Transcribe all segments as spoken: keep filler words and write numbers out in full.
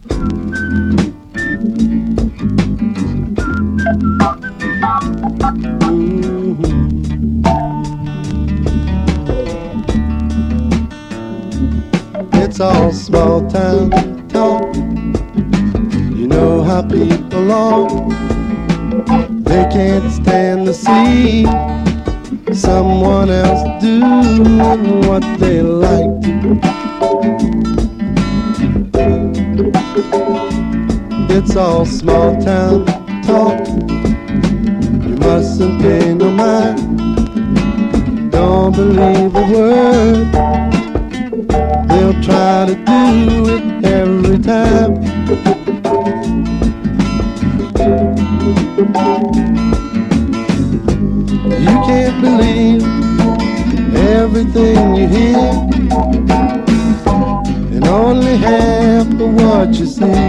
It's all small town talk. You know how people are. They can't stand to see someone else doing what they like. It's all small town talk. You mustn't pay no mind. Don't believe a word. They'll try to do it every time. You can't believe everything you hear, and only half of what you see.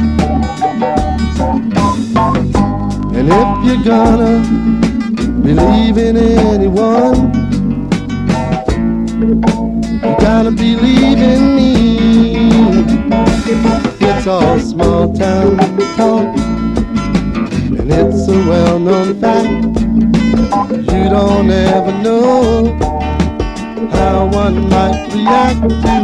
And if you're gonna believe in anyone, you gotta believe in me. It's all small town talk, and it's a well-known fact. You don't ever know how one might react to